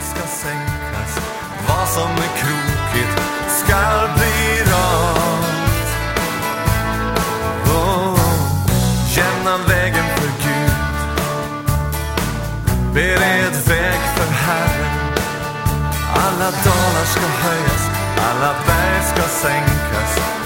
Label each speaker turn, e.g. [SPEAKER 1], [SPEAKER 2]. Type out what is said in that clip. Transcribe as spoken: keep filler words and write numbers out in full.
[SPEAKER 1] ska sänkas. Vad som är krokigt ska bli rakt. Oh, jämna vägen för Gud, bered väg för Herren. Alla dalar ska höjas, alla berg ska sänkas.